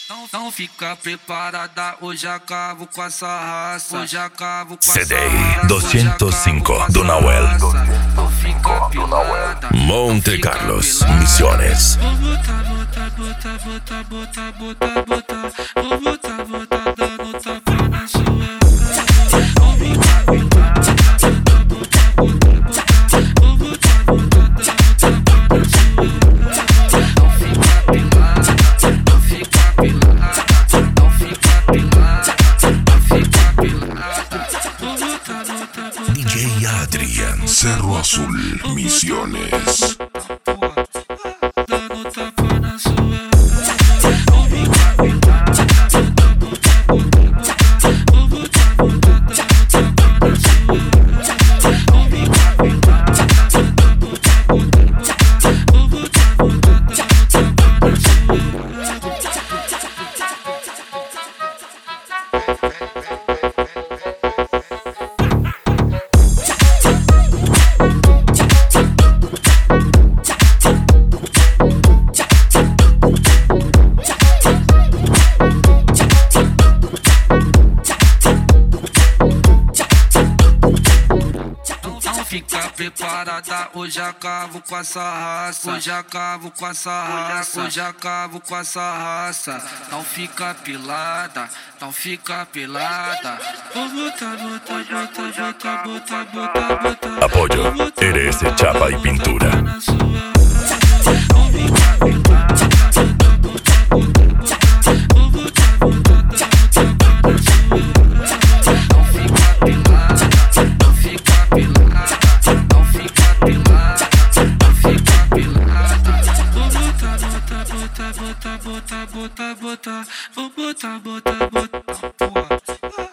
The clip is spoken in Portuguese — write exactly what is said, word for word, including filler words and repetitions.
Não, não fica preparada, hoje acabo com essa raça. Hoje acabo com essa C D I duzentos e cinco do Nahuel. Não fica pilada. Monte Carlos, Misiones. Vou botar, botar, botar, botar, botar, botar, botar. Vou botar, botar, dando tapa na sua cara. Não fica pilada, botar, botar, botar, botar. Vou botar, botar, dando tapa na sua cara. Não fica pilada, não fica pilada, não fica pilada, não fica pilada. Vou botar, botar, botar. D J Adrian, Cerro Azul, Misiones. Dando tapa na sua cara. Não fica pilada, botar, botar, botar, botar. Vou botar, botar, dando tapa na sua cara. Não fica pilada, botar, botar, botar, botar. Vou botar, botar, dando tapa na sua cara. Não fica preparada, hoje acabo com essa raça. Hoje acabo com essa raça. Hoje acabo com essa raça. Não fica pilada, não fica pilada. Vou botar, botar, botar, botar, botar, botar, botar. Apoyo, R S Chapa y Pintura. Na sua cara. Não fica pilada, botar, botar, botar, botar. Vou botar, botar, dando tapa na sua cara. Não fica pilada, não fica pilada. Não fica pilada, não fica pilada. Vou botar, botar, botar, botar, botar, botar, botar. Vou botar, botar, botar. Porra.